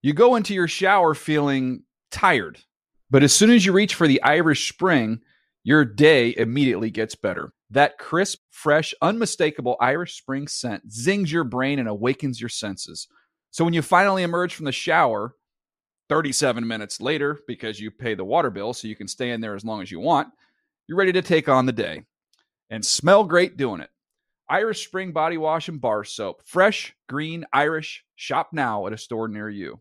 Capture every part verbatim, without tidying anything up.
You go into your shower feeling tired, but as soon as you reach for the Irish Spring, your day immediately gets better. That crisp, fresh, unmistakable Irish Spring scent zings your brain and awakens your senses. So when you finally emerge from the shower, thirty-seven minutes later, because you pay the water bill so you can stay in there as long as you want, you're ready to take on the day and smell great doing it. Irish Spring Body Wash and Bar Soap. Fresh, green, Irish. Shop now at a store near you.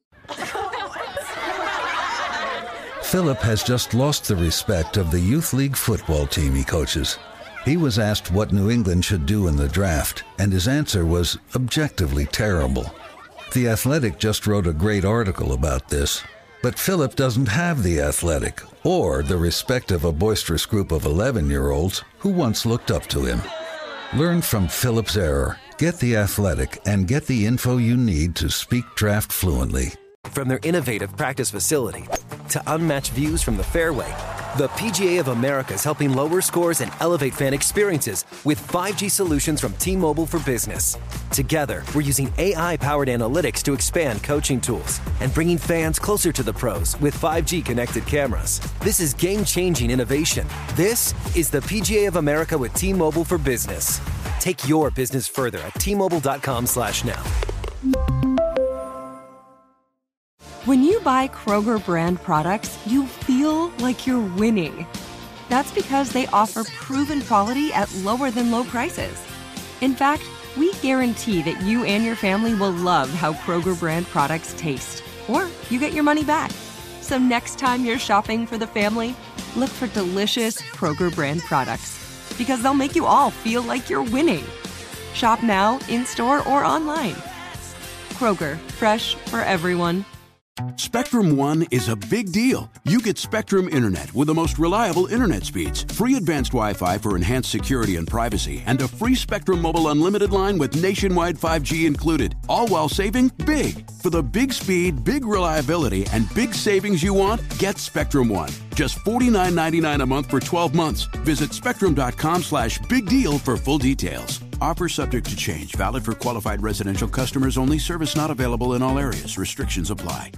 Philip has just lost the respect of the youth league football team he coaches. He was asked what New England should do in the draft, and his answer was objectively terrible. The Athletic just wrote a great article about this, but Philip doesn't have the Athletic or the respect of a boisterous group of eleven-year-olds who once looked up to him. Learn from Philip's error, get the Athletic, and get the info you need to speak draft fluently. From their innovative practice facility to unmatched views from the fairway, the P G A of America is helping lower scores and elevate fan experiences with five G solutions from T-Mobile for Business. Together, we're using A I-powered analytics to expand coaching tools and bringing fans closer to the pros with five G connected cameras. This is game-changing innovation. This is the P G A of America with T-Mobile for Business. Take your business further at T-Mobile.com slash now. When you buy Kroger brand products, you feel like you're winning. That's because they offer proven quality at lower than low prices. In fact, we guarantee that you and your family will love how Kroger brand products taste, or you get your money back. So next time you're shopping for the family, look for delicious Kroger brand products, because they'll make you all feel like you're winning. Shop now, in-store, or online. Kroger, fresh for everyone. Spectrum One is a big deal. You get Spectrum Internet with the most reliable internet speeds, free advanced Wi-Fi for enhanced security and privacy, and a free Spectrum Mobile Unlimited line with nationwide five G included, all while saving big. For the big speed, big reliability, and big savings you want, get Spectrum One. Just forty-nine ninety-nine a month for twelve months. Visit spectrum.com slash big deal for full details. Offer subject to change. Valid for qualified residential customers only. Service not available in all areas. Restrictions apply.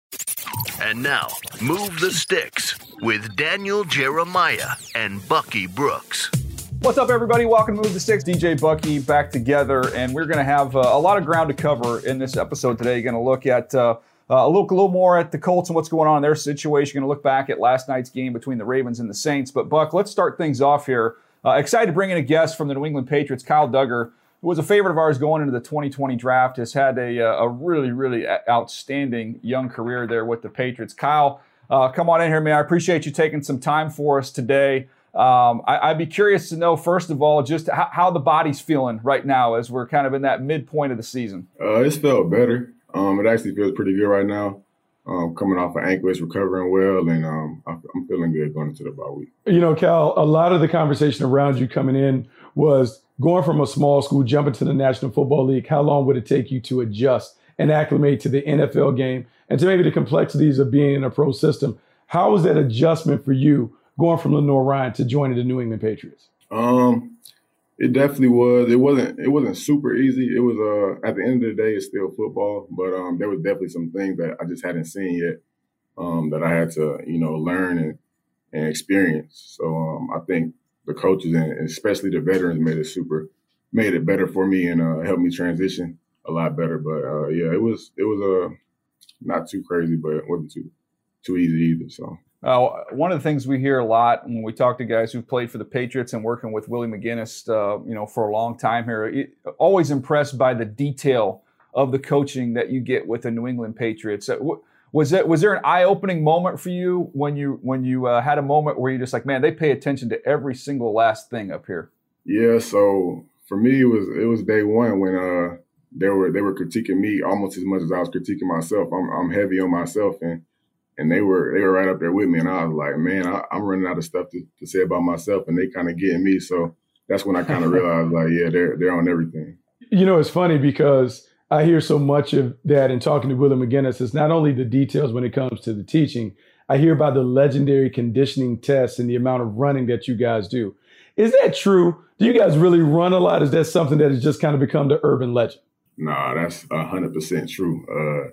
And now, Move the Sticks with Daniel Jeremiah and Bucky Brooks. What's up, everybody? Welcome to Move the Sticks. D J Bucky back together, and we're going to have uh, a lot of ground to cover in this episode today. You're going to look at uh, uh, look a little more at the Colts and what's going on in their situation. Going to look back at last night's game between the Ravens and the Saints. But Buck, let's start things off here. Uh, excited to bring in a guest from the New England Patriots, Kyle Dugger, who was a favorite of ours going into the twenty twenty draft, has had a, a really, really outstanding young career there with the Patriots. Kyle, uh, come on in here, man. I appreciate you taking some time for us today. Um, I, I'd be curious to know, first of all, just how, how the body's feeling right now as we're kind of in that midpoint of the season. Uh, it's felt better. Um, it actually feels pretty good right now. Um, coming off an ankle, it's recovering well, and um, I'm feeling good going into the bye week. You know, Cal, a lot of the conversation around you coming in was going from a small school, jumping to the National Football League. How long would it take you to adjust and acclimate to the N F L game and to maybe the complexities of being in a pro system? How was that adjustment for you going from Lenore Ryan to joining the New England Patriots? Um, it definitely was. It wasn't. It wasn't super easy. It was. Uh, at the end of the day, it's still football, but um, there was definitely some things that I just hadn't seen yet um, that I had to, you know, learn and, and experience. So um, I think the coaches and especially the veterans made it super, made it better for me and uh, helped me transition a lot better. But uh, yeah, it was. It was uh, not too crazy, but it wasn't too too easy either. So. Uh, one of the things we hear a lot when we talk to guys who've played for the Patriots and working with Willie McGinnis, uh, you know, for a long time here, it, always impressed by the detail of the coaching that you get with the New England Patriots. Uh, was that was there an eye-opening moment for you when you when you uh, had a moment where you're just like, man, they pay attention to every single last thing up here? Yeah. So for me, it was it was day one when uh, they were they were critiquing me almost as much as I was critiquing myself. I'm I'm heavy on myself and. And they were they were right up there with me, and I was like, man, I, I'm running out of stuff to, to say about myself, and they kind of getting me. So that's when I kind of realized, like, yeah, they're they're on everything. You know, it's funny because I hear so much of that in talking to Willie McGinnis. It's not only the details when it comes to the teaching. I hear about the legendary conditioning tests and the amount of running that you guys do. Is that true? Do you guys really run a lot? Is that something that has just kind of become the urban legend? Nah, that's one hundred percent true. Uh,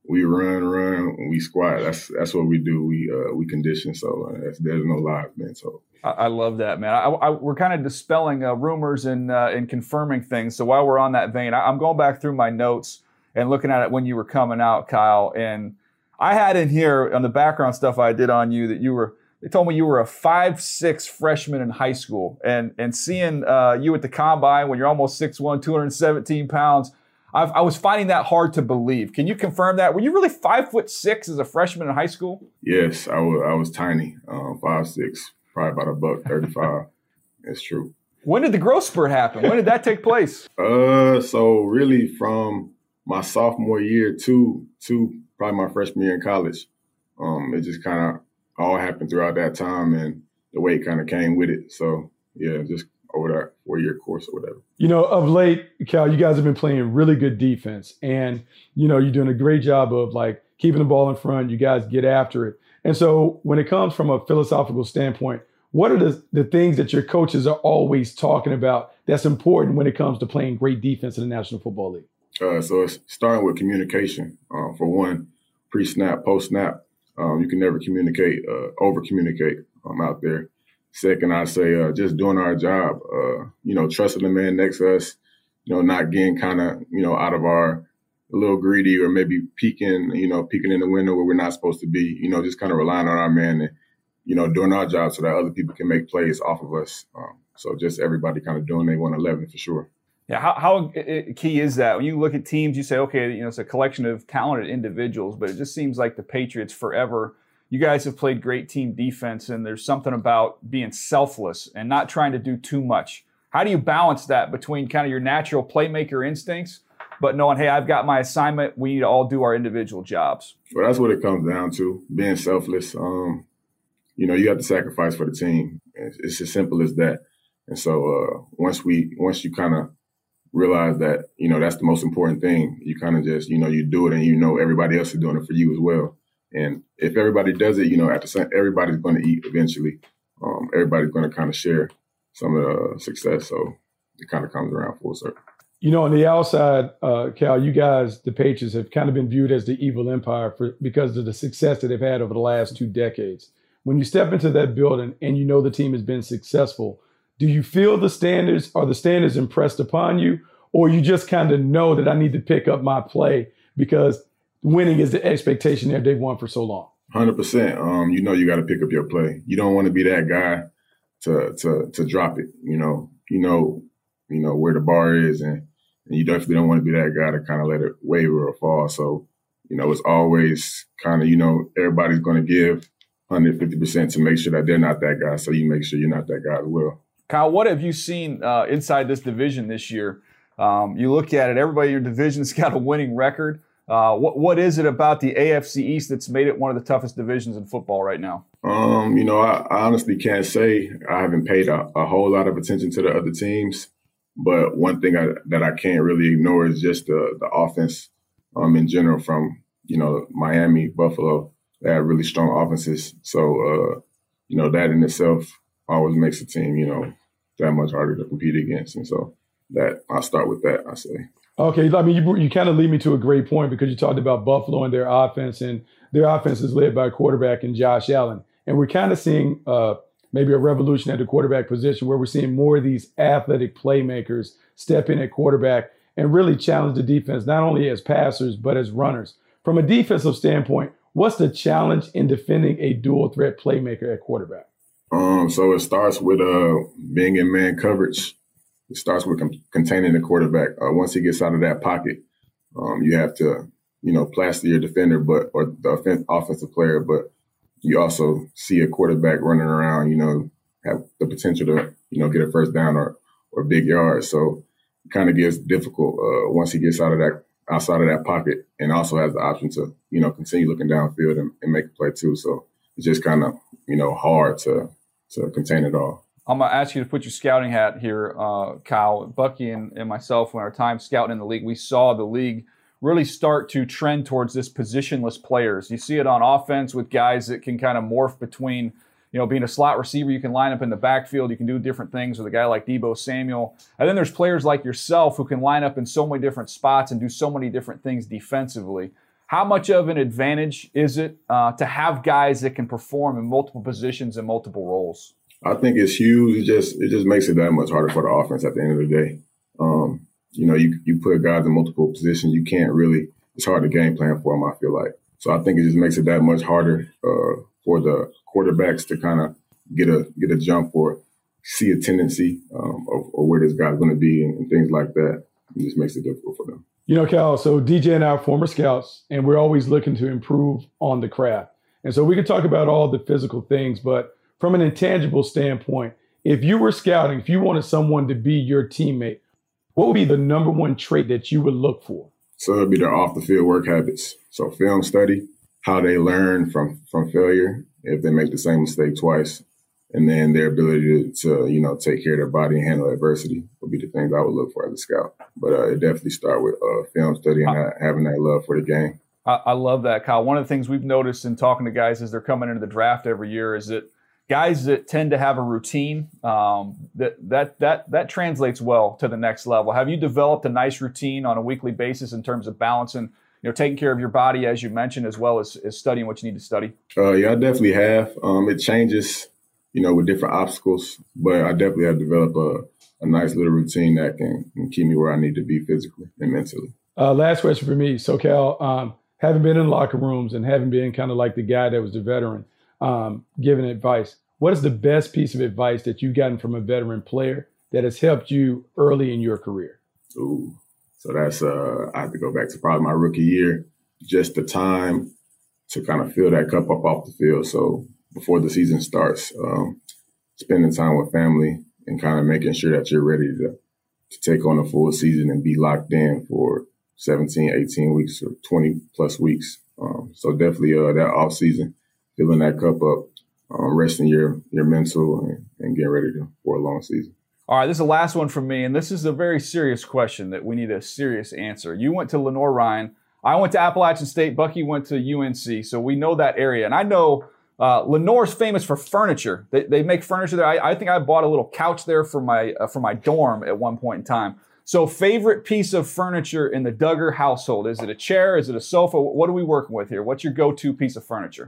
we run, run, we squat. That's that's what we do. We uh, we condition. So uh, that's, there's no lies being told. I, I love that, man. I, I, we're kind of dispelling uh, rumors and uh, and confirming things. So while we're on that vein, I, I'm going back through my notes and looking at it when you were coming out, Kyle. And I had in here on the background stuff I did on you that you were. They told me you were a five six freshman in high school, and and seeing uh, you at the combine when you're almost six one, two hundred seventeen pounds. I've, I was finding that hard to believe. Can you confirm that? Were you really five foot six as a freshman in high school? Yes, I was. I was tiny, um, five six, probably about a buck thirty-five. It's true. When did the growth spurt happen? When did that take place? Uh, so really from my sophomore year to to probably my freshman year in college, um, it just kind of all happened throughout that time, and the weight kind of came with it. So yeah, just over that four-year course or whatever. You know, of late, Cal, you guys have been playing really good defense. And, you know, you're doing a great job of, like, keeping the ball in front. You guys get after it. And so when it comes from a philosophical standpoint, what are the, the things that your coaches are always talking about that's important when it comes to playing great defense in the National Football League? Uh, so it's starting with communication. Uh, for one, pre-snap, post-snap, um, you can never communicate, uh, over-communicate um, out there. Second, I say uh, just doing our job, uh, you know, trusting the man next to us, you know, not getting kind of, you know, out of our a little greedy or maybe peeking, you know, peeking in the window where we're not supposed to be, you know, just kind of relying on our man and, you know, doing our job so that other people can make plays off of us. Um, so just everybody kind of doing their one eleven for sure. Yeah, how, how key is that? When you look at teams, you say, okay, you know, it's a collection of talented individuals, but it just seems like the Patriots forever. You guys have played great team defense, and there's something about being selfless and not trying to do too much. How do you balance that between kind of your natural playmaker instincts, but knowing, hey, I've got my assignment, we need to all do our individual jobs? Well, that's what it comes down to, being selfless. Um, you know, you have to sacrifice for the team. It's, it's as simple as that. And so uh, once we, once you kind of realize that, you know, that's the most important thing, you kind of just, you know, you do it and you know everybody else is doing it for you as well. And if everybody does it, you know, at the same, everybody's going to eat eventually. Um, everybody's going to kind of share some of the success. So it kind of comes around full circle. You know, on the outside, uh, Cal, you guys, the Patriots, have kind of been viewed as the evil empire for, because of the success that they've had over the last two decades. When you step into that building and you know the team has been successful, do you feel the standards, are the standards impressed upon you, or you just kind of know that I need to pick up my play because winning is the expectation that they've won for so long? one hundred percent. Um, you know you got to pick up your play. You don't want to be that guy to to to drop it. You know, you know, you know where the bar is, and, and you definitely don't want to be that guy to kind of let it waver or fall. So, you know, it's always kind of, you know, everybody's going to give one hundred fifty percent to make sure that they're not that guy. So you make sure you're not that guy as well. Kyle, what have you seen uh, inside this division this year? Um, you look at it, everybody in your division's got a winning record. Uh, what what is it about the A F C East that's made it one of the toughest divisions in football right now? Um, you know, I, I honestly can't say. I haven't paid a, a whole lot of attention to the other teams, but one thing I, that I can't really ignore is just the the offense um, in general from, you know, Miami, Buffalo. They have really strong offenses. So, uh, you know, that in itself always makes the team, you know, that much harder to compete against. And so that I'll start with that, I say. Okay, I mean, you you kind of lead me to a great point because you talked about Buffalo and their offense, and their offense is led by a quarterback in Josh Allen. And we're kind of seeing uh, maybe a revolution at the quarterback position where we're seeing more of these athletic playmakers step in at quarterback and really challenge the defense, not only as passers, but as runners. From a defensive standpoint, what's the challenge in defending a dual threat playmaker at quarterback? Um, so it starts with uh, being in man coverage. It starts with con- containing the quarterback. Uh, once he gets out of that pocket, um, you have to, you know, plaster your defender, but or the offen- offensive player. But you also see a quarterback running around, you know, have the potential to, you know, get a first down or or big yards. So it kind of gets difficult uh, once he gets out of that outside of that pocket, and also has the option to, you know, continue looking downfield and, and make a play too. So it's just kind of, you know, hard to to contain it all. I'm going to ask you to put your scouting hat here, uh, Kyle. Bucky and, and myself, when our time scouting in the league, we saw the league really start to trend towards this positionless players. You see it on offense with guys that can kind of morph between, you know, being a slot receiver, you can line up in the backfield, you can do different things with a guy like Deebo Samuel. And then there's players like yourself who can line up in so many different spots and do so many different things defensively. How much of an advantage is it uh, to have guys that can perform in multiple positions and multiple roles? I think it's huge. It just it just makes it that much harder for the offense at the end of the day. Um, you know, you you put guys in multiple positions, you can't really. It's hard to game plan for them, I feel like. So I think it just makes it that much harder uh, for the quarterbacks to kind of get a get a jump or see a tendency um, of, of where this guy's going to be and, and things like that. It just makes it difficult for them. You know, Cal, so D J and I are former scouts, and we're always looking to improve on the craft. And so we can talk about all the physical things, but from an intangible standpoint, if you were scouting, if you wanted someone to be your teammate, what would be the number one trait that you would look for? So it'd be their off-the-field work habits. So film study, how they learn from, from failure if they make the same mistake twice, and then their ability to, to, you know, take care of their body and handle adversity would be the things I would look for as a scout. But uh, it definitely start with uh, film study and uh, having that love for the game. I, I love that, Kyle. One of the things we've noticed in talking to guys as they're coming into the draft every year is that guys that tend to have a routine, um, that that that that translates well to the next level. Have you developed a nice routine on a weekly basis in terms of balancing, you know, taking care of your body, as you mentioned, as well as, as studying what you need to study? Uh, yeah, I definitely have. Um, it changes, you know, with different obstacles, but I definitely have developed a, a nice little routine that can, can keep me where I need to be physically and mentally. Uh, last question for me. So, Cal, um, having been in locker rooms and having been kind of like the guy that was the veteran, um, giving advice, what is the best piece of advice that you've gotten from a veteran player that has helped you early in your career? Ooh, so that's, uh, I have to go back to probably my rookie year, just the time to kind of fill that cup up off the field. So before the season starts, um, spending time with family and kind of making sure that you're ready to, to take on a full season and be locked in for seventeen, eighteen weeks or twenty plus weeks. Um, so definitely uh, that off season, filling that cup up, um, resting your your mental and, and getting ready to, for a long season. All right, this is the last one from me, and this is a very serious question that we need a serious answer. You went to Lenoir-Rhyne. I went to Appalachian State. Bucky went to U N C, so we know that area. And I know uh, Lenoir's famous for furniture. They, they make furniture there. I, I think I bought a little couch there for my uh, for my dorm at one point in time. So favorite piece of furniture in the Duggar household? Is it a chair? Is it a sofa? What are we working with here? What's your go-to piece of furniture?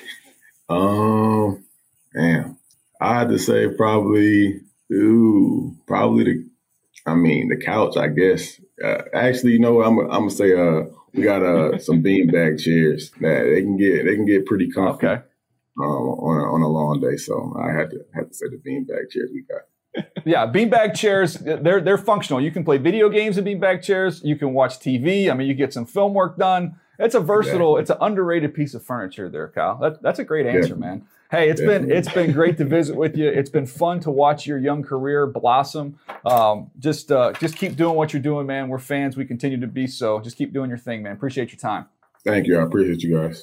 um, man, I had to say probably, ooh, probably the, I mean, the couch, I guess. Uh, actually, you know, I'm, I'm gonna say, uh, we got uh some beanbag chairs that they can get, they can get pretty comfy. Okay. Um, on a, on a long day, so I had to had to say the beanbag chairs we got. Yeah, beanbag chairs, they're they're functional. You can play video games in beanbag chairs. You can watch T V. I mean, you get some film work done. It's a versatile, exactly. It's an underrated piece of furniture there, Kyle. That, that's a great answer, yeah. man. Hey, it's Definitely. been it's been great to visit with you. It's been fun to watch your young career blossom. Um, just uh, just keep doing what you're doing, man. We're fans. We continue to be so. Just keep doing your thing, man. Appreciate your time. Thank you. I appreciate you guys.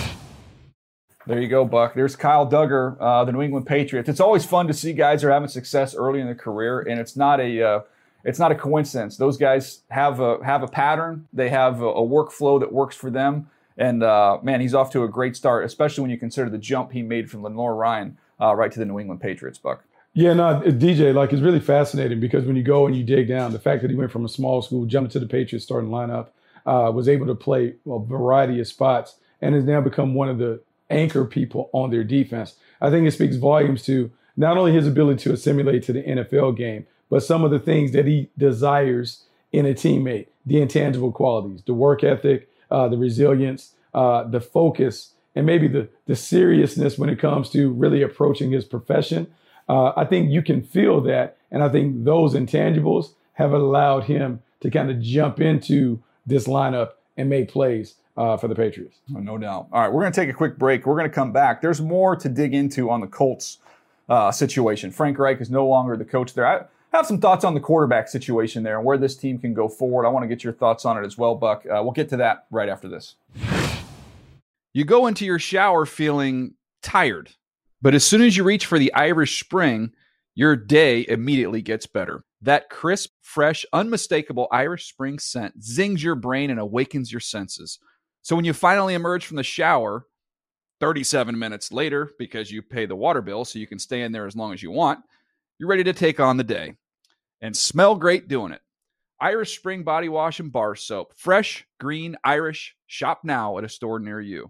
There you go, Buck. There's Kyle Duggar, uh, the New England Patriots. It's always fun to see guys are having success early in their career, and it's not a uh, it's not a coincidence. Those guys have a have a pattern. They have a, a workflow that works for them. And uh, man, he's off to a great start, especially when you consider the jump he made from Lenoir-Rhyne uh, right to the New England Patriots, Buck. Yeah, no, D J, like it's really fascinating because when you go and you dig down, the fact that he went from a small school, jumped to the Patriots starting lineup, uh, was able to play a variety of spots, and has now become one of the anchor people on their defense. I think it speaks volumes to not only his ability to assimilate to the N F L game, but some of the things that he desires in a teammate, the intangible qualities, the work ethic, uh, the resilience, uh, the focus, and maybe the, the seriousness when it comes to really approaching his profession. Uh, I think you can feel that. And I think those intangibles have allowed him to kind of jump into this lineup and make plays Uh, for the Patriots. Oh, no doubt. All right, we're going to take a quick break. We're going to come back. There's more to dig into on the Colts uh, situation. Frank Reich is no longer the coach there. I have some thoughts on the quarterback situation there and where this team can go forward. I want to get your thoughts on it as well, Buck. Uh, we'll get to that right after this. You go into your shower feeling tired, but as soon as you reach for the Irish Spring, your day immediately gets better. That crisp, fresh, unmistakable Irish Spring scent zings your brain and awakens your senses. So when you finally emerge from the shower, thirty-seven minutes later, because you pay the water bill so you can stay in there as long as you want, you're ready to take on the day and smell great doing it. Irish Spring Body Wash and Bar Soap. Fresh, green, Irish. Shop now at a store near you.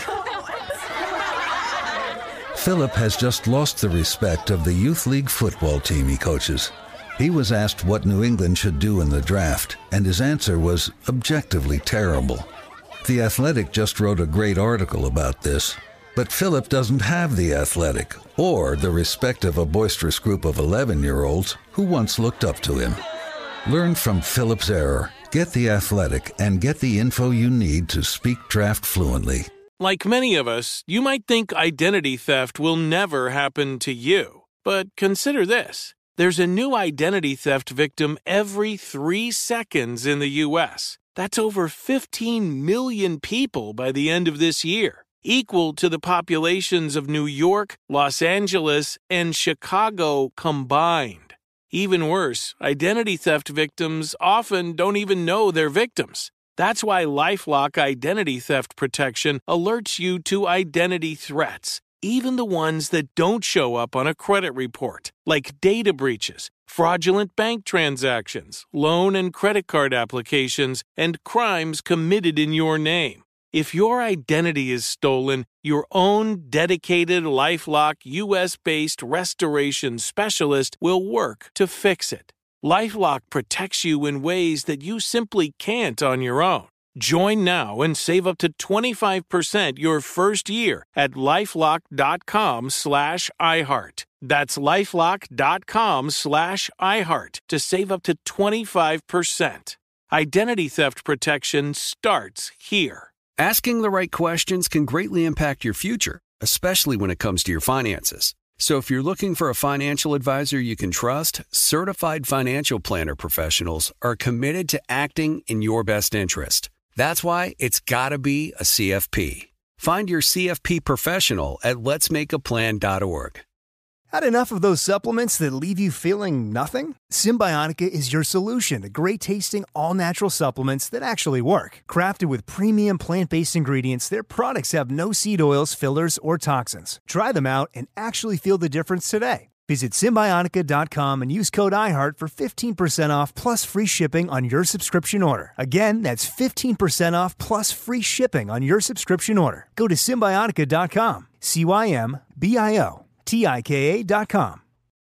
Philip has just lost the respect of the youth league football team he coaches. He was asked what New England should do in the draft, and his answer was objectively terrible. The Athletic just wrote a great article about this, but Philip doesn't have the Athletic or the respect of a boisterous group of eleven-year-olds who once looked up to him. Learn from Philip's error, get the Athletic, and get the info you need to speak draft fluently. Like many of us, you might think identity theft will never happen to you. But consider this. There's a new identity theft victim every three seconds in the U S. That's over fifteen million people by the end of this year, equal to the populations of New York, Los Angeles, and Chicago combined. Even worse, identity theft victims often don't even know they're victims. That's why LifeLock Identity Theft Protection alerts you to identity threats, even the ones that don't show up on a credit report, like data breaches, fraudulent bank transactions, loan and credit card applications, and crimes committed in your name. If your identity is stolen, your own dedicated LifeLock U S-based restoration specialist will work to fix it. LifeLock protects you in ways that you simply can't on your own. Join now and save up to twenty-five percent your first year at LifeLock.com slash iHeart. That's LifeLock.com slash iHeart to save up to twenty-five percent. Identity theft protection starts here. Asking the right questions can greatly impact your future, especially when it comes to your finances. So if you're looking for a financial advisor you can trust, certified financial planner professionals are committed to acting in your best interest. That's why it's got to be a C F P. Find your C F P professional at lets make a plan dot org. Had enough of those supplements that leave you feeling nothing? Symbiotica is your solution to great-tasting, all-natural supplements that actually work. Crafted with premium plant-based ingredients, their products have no seed oils, fillers, or toxins. Try them out and actually feel the difference today. Visit Symbiotica dot com and use code iHeart for fifteen percent off plus free shipping on your subscription order. Again, that's fifteen percent off plus free shipping on your subscription order. Go to Symbiotica dot com, C Y M B I O T I K A dot com.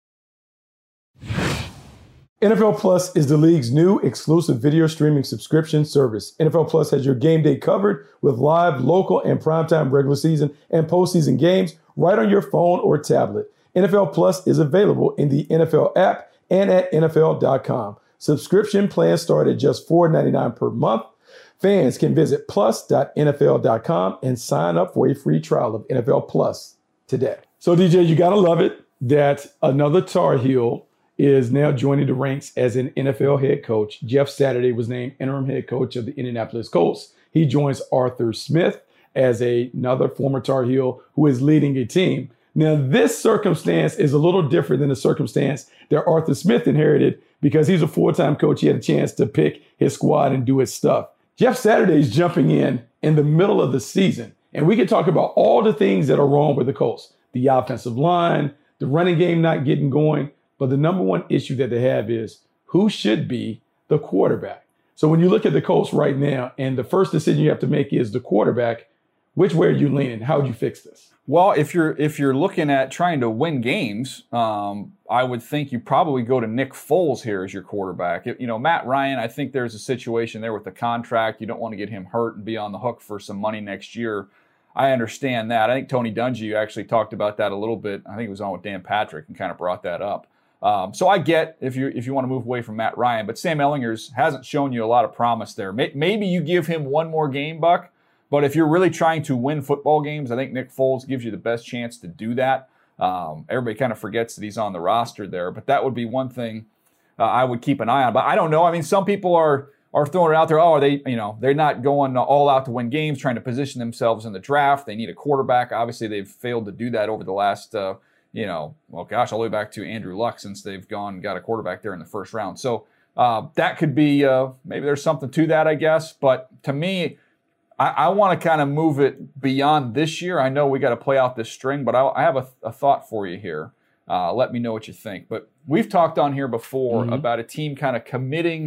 N F L Plus is the league's new exclusive video streaming subscription service. N F L Plus has your game day covered with live, local, and primetime regular season and postseason games right on your phone or tablet. N F L Plus is available in the N F L app and at N F L dot com. Subscription plans start at just four ninety-nine per month. Fans can visit plus dot N F L dot com and sign up for a free trial of N F L Plus today. So, D J, you got to love it that another Tar Heel is now joining the ranks as an N F L head coach. Jeff Saturday was named interim head coach of the Indianapolis Colts. He joins Arthur Smith as a, another former Tar Heel who is leading a team. Now, this circumstance is a little different than the circumstance that Arthur Smith inherited because he's a full-time coach. He had a chance to pick his squad and do his stuff. Jeff Saturday is jumping in in the middle of the season, and we can talk about all the things that are wrong with the Colts. The offensive line, the running game not getting going, but the number one issue that they have is who should be the quarterback. So when you look at the Colts right now, and the first decision you have to make is the quarterback, which way are you leaning? How would you fix this? Well, if you're if you're looking at trying to win games, um, I would think you probably go to Nick Foles here as your quarterback. You know, Matt Ryan, I think there's a situation there with the contract. You don't want to get him hurt and be on the hook for some money next year. I understand that. I think Tony Dungy actually talked about that a little bit. I think it was on with Dan Patrick and kind of brought that up. Um, so I get if you if you want to move away from Matt Ryan, but Sam Ellingers hasn't shown you a lot of promise there. Maybe you give him one more game, Buck. But if you're really trying to win football games, I think Nick Foles gives you the best chance to do that. Um, everybody kind of forgets that he's on the roster there, but that would be one thing uh, I would keep an eye on. But I don't know. I mean, some people are are throwing it out there. Oh, are they, you know, they're not going all out to win games, trying to position themselves in the draft. They need a quarterback. Obviously, they've failed to do that over the last, uh, you know, well, gosh, all the way back to Andrew Luck since they've gone and got a quarterback there in the first round. So uh, that could be uh, maybe there's something to that, I guess. But to me, I, I want to kind of move it beyond this year. I know we got to play out this string, but I, I have a, a thought for you here. Uh, let me know what you think. But we've talked on here before mm-hmm. about a team kind of committing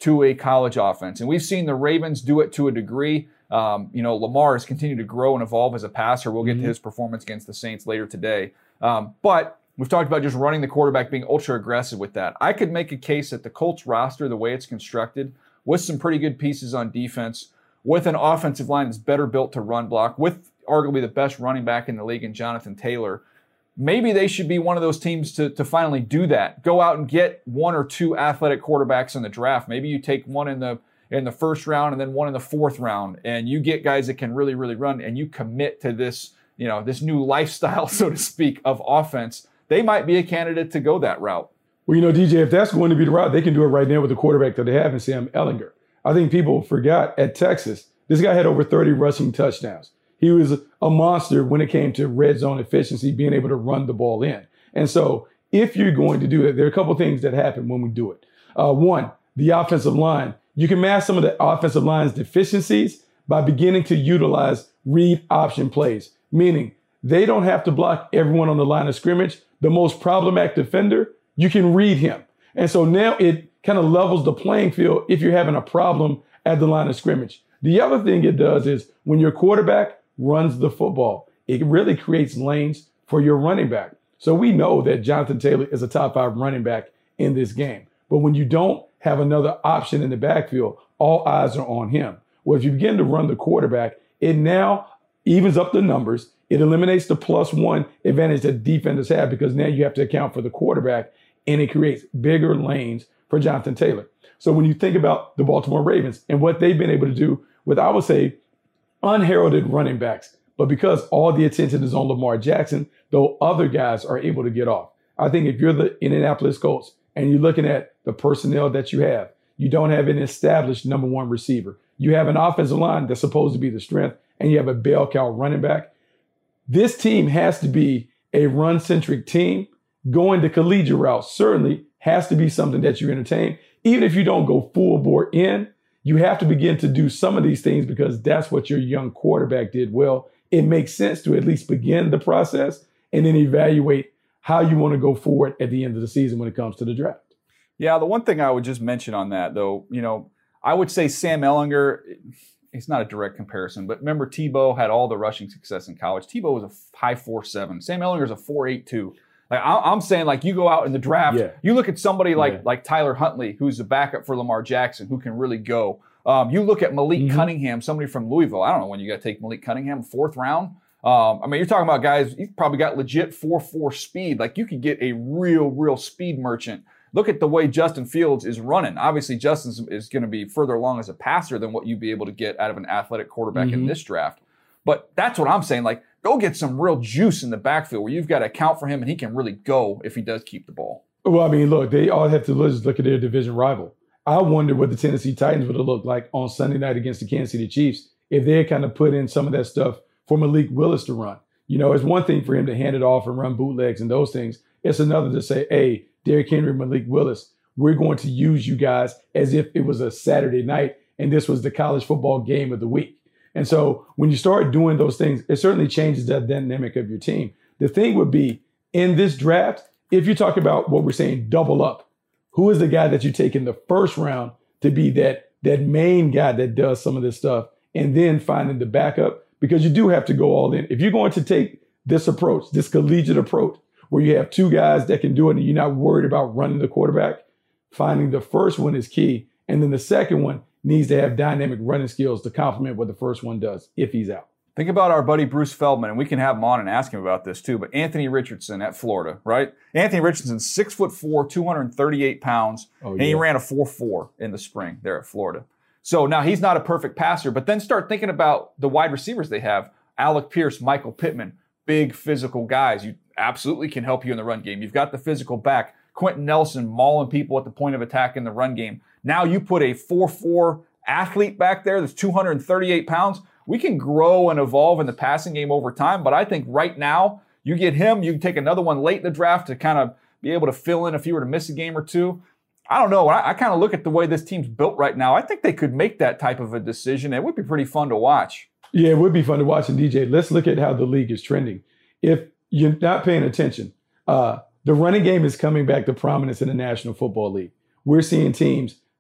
to a college offense. And we've seen the Ravens do it to a degree. Um, you know, Lamar has continued to grow and evolve as a passer. We'll get mm-hmm. to his performance against the Saints later today. Um, but we've talked about just running the quarterback, being ultra aggressive with that. I could make a case that the Colts roster, the way it's constructed, with some pretty good pieces on defense, with an offensive line that's better built to run block, with arguably the best running back in the league in Jonathan Taylor, maybe they should be one of those teams to, to finally do that. Go out and get one or two athletic quarterbacks in the draft. Maybe you take one in the in the first round and then one in the fourth round, and you get guys that can really, really run, and you commit to this, you know, this new lifestyle, so to speak, of offense. They might be a candidate to go that route. Well, you know, D J, if that's going to be the route, they can do it right now with the quarterback that they have in Sam Ehlinger. I think people forgot at Texas, this guy had over thirty rushing touchdowns. He was a monster when it came to red zone efficiency, being able to run the ball in. And so if you're going to do it, there are a couple of things that happen when we do it. Uh, one, the offensive line. You can mask some of the offensive line's deficiencies by beginning to utilize read option plays, meaning they don't have to block everyone on the line of scrimmage. The most problematic defender, you can read him. And so now it kind of levels the playing field if you're having a problem at the line of scrimmage. The other thing it does is when your quarterback runs the football, it really creates lanes for your running back. So we know that Jonathan Taylor is a top five running back in this game. But when you don't have another option in the backfield, all eyes are on him. Well, if you begin to run the quarterback, it now evens up the numbers. It eliminates the plus one advantage that defenders have because now you have to account for the quarterback, and it creates bigger lanes for Jonathan Taylor. So when you think about the Baltimore Ravens and what they've been able to do with, I would say, unheralded running backs, but because all the attention is on Lamar Jackson, though other guys are able to get off. I think if you're the Indianapolis Colts and you're looking at the personnel that you have, you don't have an established number one receiver. You have an offensive line that's supposed to be the strength, and you have a bell cow running back. This team has to be a run-centric team. Going the collegiate route certainly has to be something that you entertain. Even if you don't go full bore in, you have to begin to do some of these things because that's what your young quarterback did well. It makes sense to at least begin the process and then evaluate how you want to go forward at the end of the season when it comes to the draft. Yeah, the one thing I would just mention on that, though, you know, I would say Sam Ehlinger, it's not a direct comparison, but remember Tebow had all the rushing success in college. Tebow was a high four seven. Sam Ehlinger is a four eight two. Like I'm saying, like you go out in the draft, yeah. you look at somebody like, yeah. like Tyler Huntley, who's a backup for Lamar Jackson, who can really go. Um, you look at Malik mm-hmm. Cunningham, somebody from Louisville. I don't know when you got to take Malik Cunningham, fourth round. Um, I mean, you're talking about guys, you've probably got legit four four speed. Like you could get a real, real speed merchant. Look at the way Justin Fields is running. Obviously, Justin is going to be further along as a passer than what you'd be able to get out of an athletic quarterback mm-hmm. in this draft. But that's what I'm saying. Like, go get some real juice in the backfield where you've got to account for him and he can really go if he does keep the ball. Well, I mean, look, they all have to just look at their division rival. I wonder what the Tennessee Titans would have looked like on Sunday night against the Kansas City Chiefs if they had kind of put in some of that stuff for Malik Willis to run. You know, it's one thing for him to hand it off and run bootlegs and those things. It's another to say, hey, Derrick Henry, Malik Willis, we're going to use you guys as if it was a Saturday night and this was the college football game of the week. And so when you start doing those things, it certainly changes the dynamic of your team. The thing would be in this draft, if you talk about what we're saying, double up, who is the guy that you take in the first round to be that, that main guy that does some of this stuff and then finding the backup? Because you do have to go all in. If you're going to take this approach, this collegiate approach, where you have two guys that can do it and you're not worried about running the quarterback, finding the first one is key. And then the second one needs to have dynamic running skills to complement what the first one does if he's out. Think about our buddy Bruce Feldman, and we can have him on and ask him about this too, but Anthony Richardson at Florida, right? Anthony Richardson's six foot four, two hundred thirty-eight pounds, oh, and yeah. he ran a four four in the spring there at Florida. So now he's not a perfect passer, but then start thinking about the wide receivers they have. Alec Pierce, Michael Pittman, big physical guys. You absolutely can help you in the run game. You've got the physical back. Quentin Nelson mauling people at the point of attack in the run game. Now you put a four four athlete back there that's two hundred thirty-eight pounds. We can grow and evolve in the passing game over time, but I think right now you get him, you can take another one late in the draft to kind of be able to fill in if you were to miss a game or two. I don't know. I, I kind of look at the way this team's built right now. I think they could make that type of a decision. It would be pretty fun to watch. Yeah, it would be fun to watch. And D J, let's look at how the league is trending. If you're not paying attention, uh, the running game is coming back to prominence in the National Football League. We're seeing teams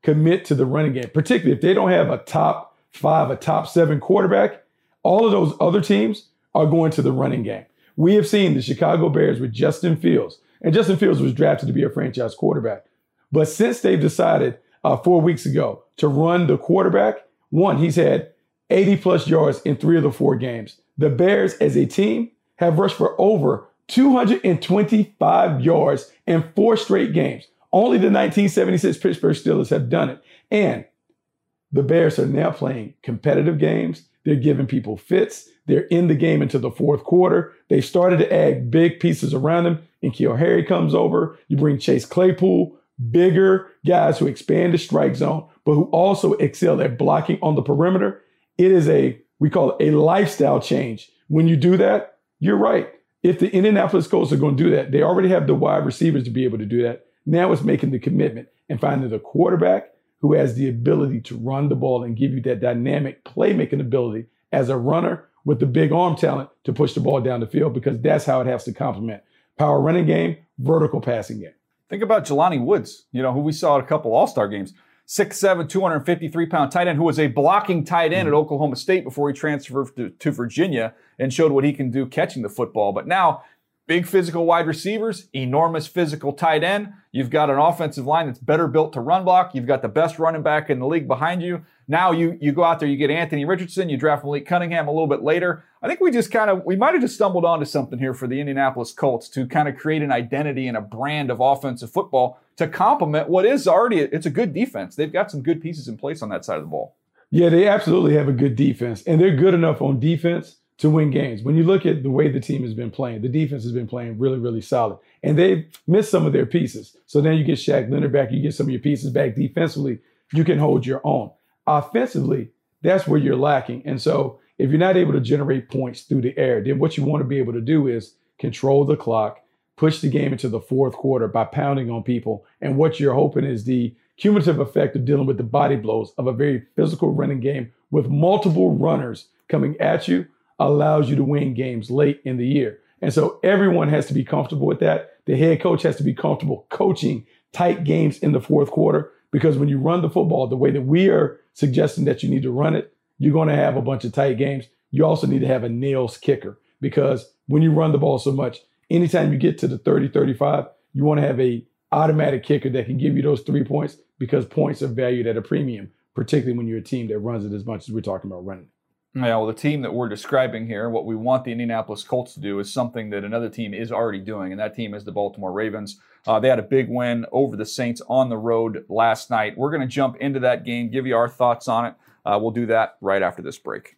commit to the running game, particularly if they don't have a top five, a top seven quarterback. All of those other teams are going to the running game. We have seen the Chicago Bears with Justin Fields, and Justin Fields was drafted to be a franchise quarterback. But since they've decided uh, four weeks ago to run the quarterback, one, he's had eighty plus yards in three of the four games. The Bears as a team have rushed for over two hundred twenty-five yards in four straight games. Only the nineteen seventy-six Pittsburgh Steelers have done it. And the Bears are now playing competitive games. They're giving people fits. They're in the game into the fourth quarter. They started to add big pieces around them. And N'Keal Harry comes over. You bring Chase Claypool, bigger guys who expand the strike zone, but who also excel at blocking on the perimeter. It is a, we call it a lifestyle change. When you do that, you're right. If the Indianapolis Colts are going to do that, they already have the wide receivers to be able to do that. Now it's making the commitment and finding the quarterback who has the ability to run the ball and give you that dynamic playmaking ability as a runner with the big arm talent to push the ball down the field, because that's how it has to complement power running game, vertical passing game. Think about Jelani Woods, you know, who we saw at a couple All-Star games. six seven, two hundred fifty-three pound tight end who was a blocking tight end mm-hmm. at Oklahoma State before he transferred to, to Virginia and showed what he can do catching the football. But now, big physical wide receivers, enormous physical tight end. You've got an offensive line that's better built to run block. You've got the best running back in the league behind you. Now you you go out there, you get Anthony Richardson, you draft Malik Cunningham a little bit later. I think we just kind of, we might have just stumbled onto something here for the Indianapolis Colts to kind of create an identity and a brand of offensive football to complement what is already, it's a good defense. They've got some good pieces in place on that side of the ball. Yeah, they absolutely have a good defense, and they're good enough on defense to win games. When you look at the way the team has been playing, the defense has been playing really, really solid. And they've missed some of their pieces. So then you get Shaq Leonard back, you get some of your pieces back defensively, you can hold your own. Offensively, that's where you're lacking. And so if you're not able to generate points through the air, then what you want to be able to do is control the clock, push the game into the fourth quarter by pounding on people. And what you're hoping is the cumulative effect of dealing with the body blows of a very physical running game with multiple runners coming at you allows you to win games late in the year. And so everyone has to be comfortable with that. The head coach has to be comfortable coaching tight games in the fourth quarter, because when you run the football the way that we are suggesting that you need to run it, you're going to have a bunch of tight games. You also need to have a nails kicker, because when you run the ball so much, anytime you get to the thirty, thirty-five, you want to have a automatic kicker that can give you those three points, because points are valued at a premium, particularly when you're a team that runs it as much as we're talking about running. Yeah, well, the team that we're describing here, what we want the Indianapolis Colts to do is something that another team is already doing, and that team is the Baltimore Ravens. Uh, they had a big win over the Saints on the road last night. We're going to jump into that game, give you our thoughts on it. Uh, we'll do that right after this break.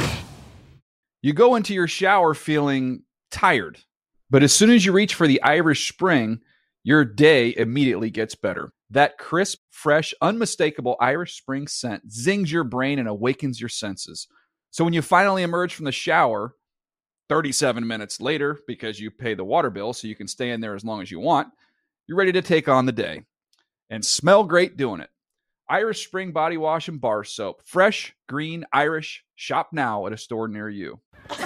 You go into your shower feeling tired, but as soon as you reach for the Irish Spring, your day immediately gets better. That crisp, fresh, unmistakable Irish Spring scent zings your brain and awakens your senses. So when you finally emerge from the shower, thirty-seven minutes later, because you pay the water bill so you can stay in there as long as you want, you're ready to take on the day and smell great doing it. Irish Spring Body Wash and Bar Soap. Fresh, green, Irish. Shop now at a store near you.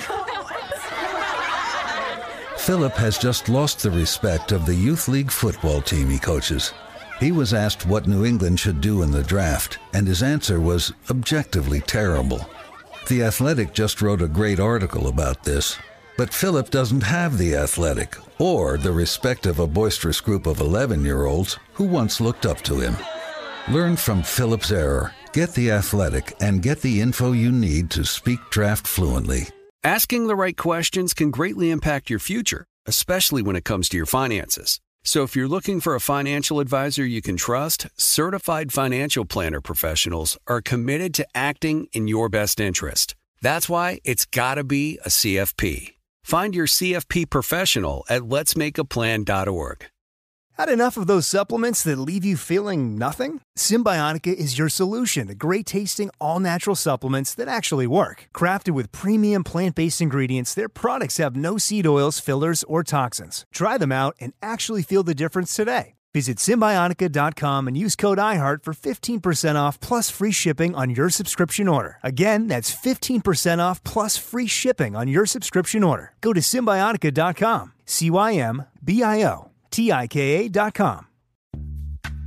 Philip has just lost the respect of the youth league football team he coaches. He was asked what New England should do in the draft, and his answer was objectively terrible. The Athletic just wrote a great article about this, but Philip doesn't have the Athletic or the respect of a boisterous group of eleven-year-olds who once looked up to him. Learn from Philip's error, get the Athletic, and get the info you need to speak draft fluently. Asking the right questions can greatly impact your future, especially when it comes to your finances. So if you're looking for a financial advisor you can trust, certified financial planner professionals are committed to acting in your best interest. That's why it's got to be a C F P. Find your C F P professional at lets make a plan dot org. Had enough of those supplements that leave you feeling nothing? Symbiotica is your solution to great-tasting, all-natural supplements that actually work. Crafted with premium plant-based ingredients, their products have no seed oils, fillers, or toxins. Try them out and actually feel the difference today. Visit Symbiotica dot com and use code iHeart for fifteen percent off plus free shipping on your subscription order. Again, that's fifteen percent off plus free shipping on your subscription order. Go to Symbiotica dot com, C Y M B I O T I K A dot com.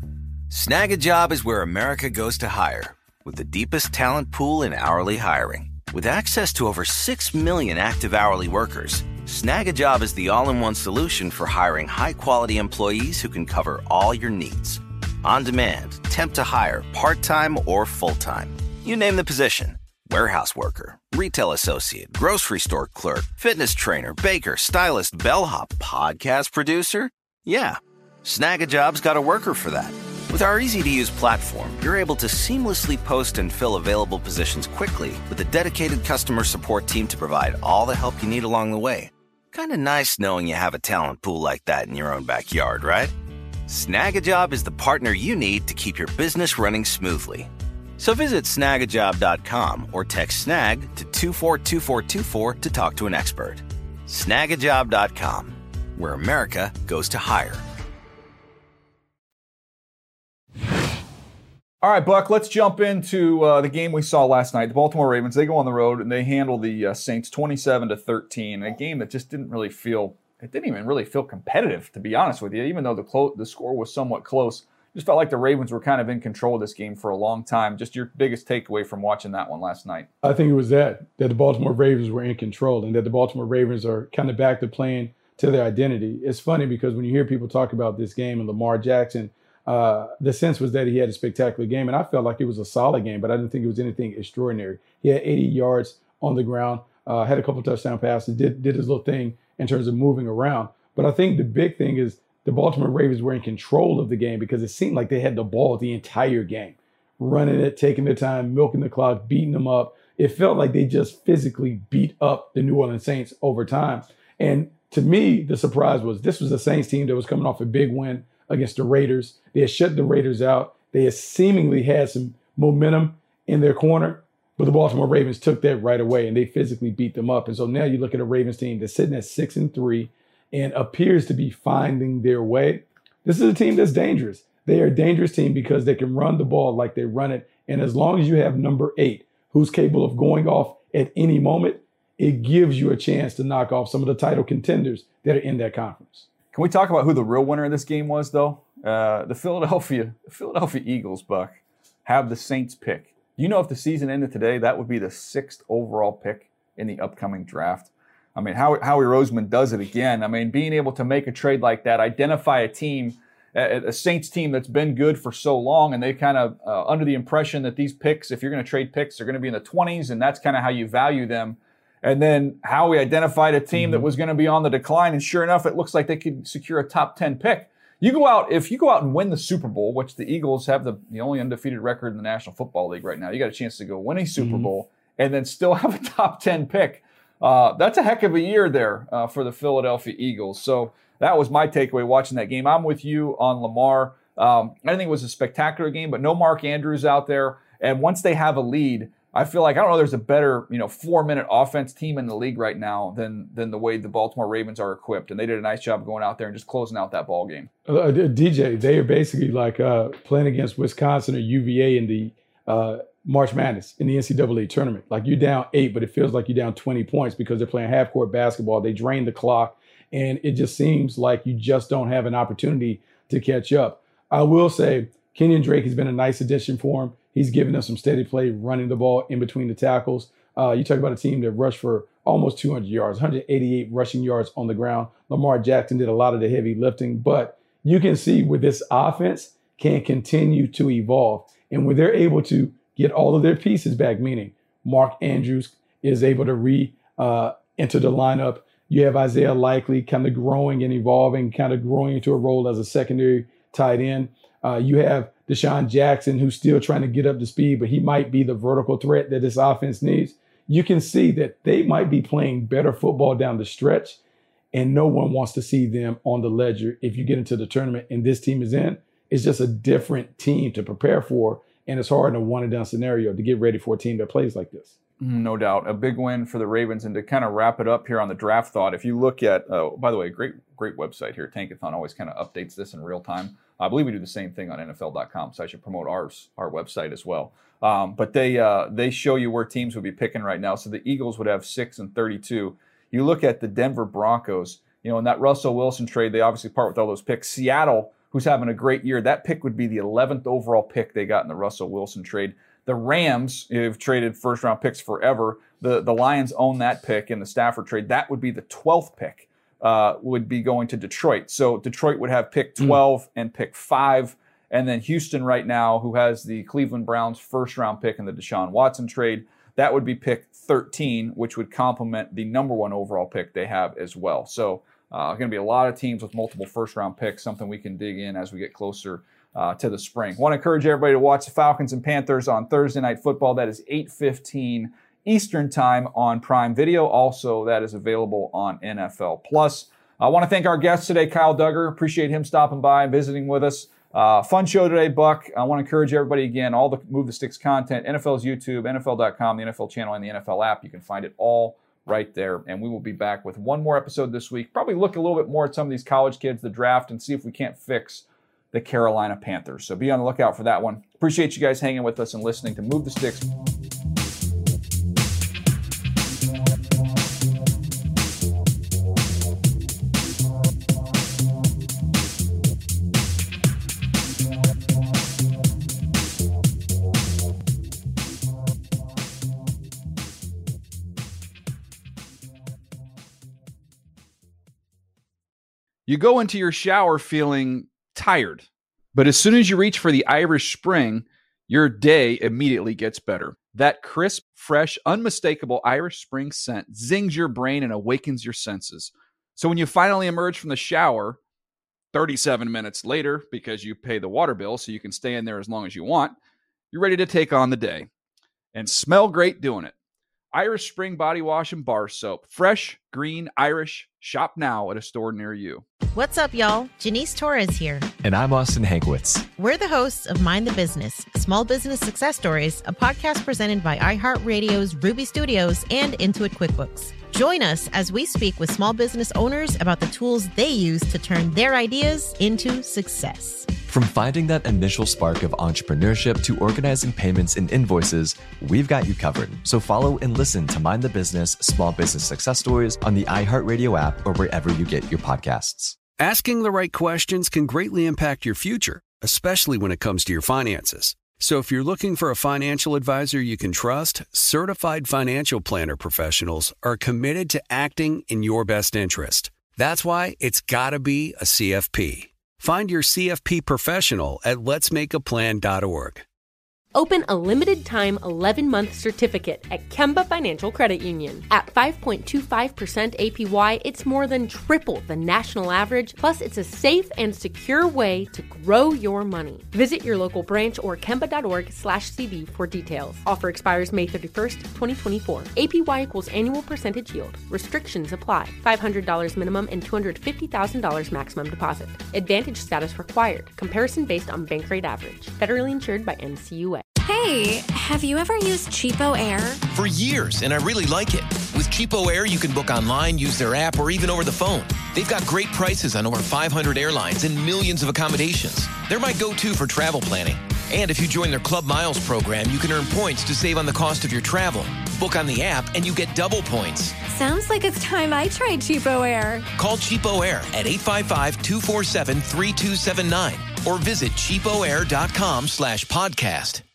Snag a Job is where America goes to hire, with the deepest talent pool in hourly hiring. With access to over six million active hourly workers, Snag a Job is the all-in-one solution for hiring high-quality employees who can cover all your needs. On demand, temp to hire, part-time or full-time. You name the position. Warehouse worker, retail associate, grocery store clerk, fitness trainer, baker, stylist, bellhop, podcast producer. Yeah, Snag a Job's got a worker for that. With our easy-to-use platform, you're able to seamlessly post and fill available positions quickly with a dedicated customer support team to provide all the help you need along the way. Kind of nice knowing you have a talent pool like that in your own backyard, right? Snag a Job is the partner you need to keep your business running smoothly. So visit snag a job dot com or text SNAG to two four two four two four to talk to an expert. snag a job dot com, where America goes to hire. All right, Buck, let's jump into uh, the game we saw last night. The Baltimore Ravens, they go on the road and they handle the uh, Saints twenty-seven to thirteen, a game that just didn't really feel, it didn't even really feel competitive, to be honest with you, even though the clo- the score was somewhat close. It just felt like the Ravens were kind of in control of this game for a long time. Just your biggest takeaway from watching that one last night? I think it was that, that the Baltimore Ravens were in control and that the Baltimore Ravens are kind of back to playing to their identity. It's funny because when you hear people talk about this game and Lamar Jackson, Uh, the sense was that he had a spectacular game, and I felt like it was a solid game, but I didn't think it was anything extraordinary. He had eighty yards on the ground, uh, had a couple touchdown passes, did did his little thing in terms of moving around. But I think the big thing is the Baltimore Ravens were in control of the game because it seemed like they had the ball the entire game, running it, taking their time, milking the clock, beating them up. It felt like they just physically beat up the New Orleans Saints over time. And to me, the surprise was this was a Saints team that was coming off a big win against the Raiders. They had shut the Raiders out. They had seemingly had some momentum in their corner, but the Baltimore Ravens took that right away and they physically beat them up. And so now you look at a Ravens team that's sitting at six and three and appears to be finding their way. This is a team that's dangerous. They are a dangerous team because they can run the ball like they run it. And as long as you have number eight, who's capable of going off at any moment, it gives you a chance to knock off some of the title contenders that are in that conference. Can we talk about who the real winner of this game was, though? Uh, the Philadelphia the Philadelphia Eagles, Buck, have the Saints pick. You know, if the season ended today, that would be the sixth overall pick in the upcoming draft. I mean, Howie, Howie Roseman does it again. I mean, being able to make a trade like that, identify a team, a, a Saints team that's been good for so long, and they kind of uh, under the impression that these picks, if you're going to trade picks, they're going to be in the twenties, and that's kind of how you value them. And then Howie identified a team mm-hmm. that was going to be on the decline, and sure enough, it looks like they could secure a top ten pick. You go out, if you go out and win the Super Bowl, which the Eagles have the, the only undefeated record in the National Football League right now, you got a chance to go win a Super mm-hmm. Bowl and then still have a top ten pick. Uh, that's a heck of a year there uh, for the Philadelphia Eagles. So that was my takeaway watching that game. I'm with you on Lamar. Um, I think it was a spectacular game, but no Mark Andrews out there. And once they have a lead, I feel like, I don't know, there's a better, you know, four-minute offense team in the league right now than than the way the Baltimore Ravens are equipped. And they did a nice job going out there and just closing out that ball game. Uh, D J, they are basically like uh, playing against Wisconsin or U V A in the uh, March Madness in the N C double A tournament. Like you're down eight, but it feels like you're down twenty points because they're playing half-court basketball. They drain the clock, and it just seems like you just don't have an opportunity to catch up. I will say Kenyon Drake has been a nice addition for him. He's given us some steady play, running the ball in between the tackles. Uh, you talk about a team that rushed for almost two hundred yards, one hundred eighty-eight rushing yards on the ground. Lamar Jackson did a lot of the heavy lifting, but you can see where this offense can continue to evolve. And when they're able to get all of their pieces back, meaning Mark Andrews is able to re uh, enter the lineup. You have Isaiah Likely kind of growing and evolving, kind of growing into a role as a secondary tight end. Uh, you have Deshaun Jackson, who's still trying to get up to speed, but he might be the vertical threat that this offense needs. You can see that they might be playing better football down the stretch, and no one wants to see them on the ledger if you get into the tournament and this team is in. It's just a different team to prepare for, and it's hard in a one-and-done scenario to get ready for a team that plays like this. No doubt. A big win for the Ravens. And to kind of wrap it up here on the draft thought, if you look at, uh, by the way, great great website here, Tankathon always kind of updates this in real time. I believe we do the same thing on N F L dot com, so I should promote ours, our website as well. Um, but they uh, they show you where teams would be picking right now. So the Eagles would have six and thirty-two. You look at the Denver Broncos, you know, in that Russell Wilson trade, they obviously part with all those picks. Seattle who's having a great year. That pick would be the eleventh overall pick they got in the Russell Wilson trade. The Rams have traded first-round picks forever. The, the Lions own that pick in the Stafford trade. That would be the twelfth pick, uh, would be going to Detroit. So Detroit would have pick twelve mm. and pick five. And then Houston right now, who has the Cleveland Browns first-round pick in the Deshaun Watson trade, that would be pick thirteen, which would complement the number one overall pick they have as well. So uh, going to be a lot of teams with multiple first-round picks, something we can dig in as we get closer uh, to the spring. Want to encourage everybody to watch the Falcons and Panthers on Thursday Night Football. That is eight fifteen Eastern Time on Prime Video. Also, that is available on N F L Plus. I want to thank our guest today, Kyle Dugger. Appreciate him stopping by and visiting with us. Uh, fun show today, Buck. I want to encourage everybody again, all the Move the Sticks content, N F L's YouTube, N F L dot com, the N F L channel, and the N F L app. You can find it all right there. And we will be back with one more episode this week. Probably look a little bit more at some of these college kids, the draft, and see if we can't fix the Carolina Panthers. So be on the lookout for that one. Appreciate you guys hanging with us and listening to Move the Sticks. You go into your shower feeling tired, but as soon as you reach for the Irish Spring, your day immediately gets better. That crisp, fresh, unmistakable Irish Spring scent zings your brain and awakens your senses. So when you finally emerge from the shower, thirty-seven minutes later, because you pay the water bill so you can stay in there as long as you want, you're ready to take on the day and smell great doing it. Irish Spring Body Wash and Bar Soap. Fresh, green, Irish. Shop now at a store near you. What's up, y'all? Janice Torres here. And I'm Austin Hankwitz. We're the hosts of Mind the Business, Small Business Success Stories, a podcast presented by iHeartRadio's Ruby Studios and Intuit QuickBooks. Join us as we speak with small business owners about the tools they use to turn their ideas into success. From finding that initial spark of entrepreneurship to organizing payments and invoices, we've got you covered. So follow and listen to Mind the Business Small Business Success Stories on the iHeartRadio app or wherever you get your podcasts. Asking the right questions can greatly impact your future, especially when it comes to your finances. So if you're looking for a financial advisor you can trust, certified financial planner professionals are committed to acting in your best interest. That's why it's got to be a C F P. Find your C F P professional at lets make a plan dot org. Open a limited-time eleven-month certificate at Kemba Financial Credit Union. At five point two five percent A P Y, it's more than triple the national average, plus it's a safe and secure way to grow your money. Visit your local branch or kemba.org slash CD for details. Offer expires May thirty-first, twenty twenty-four. A P Y equals annual percentage yield. Restrictions apply. five hundred dollars minimum and two hundred fifty thousand dollars maximum deposit. Advantage status required. Comparison based on bank rate average. Federally insured by N C U A. Hey, have you ever used Cheapo Air? For years, and I really like it. With Cheapo Air, you can book online, use their app, or even over the phone. They've got great prices on over five hundred airlines and millions of accommodations. They're my go-to for travel planning. And if you join their Club Miles program, you can earn points to save on the cost of your travel. Book on the app, and you get double points. Sounds like it's time I tried Cheapo Air. Call Cheapo Air at eight five five, two four seven, three two seven nine or visit cheapoair.com slash podcast.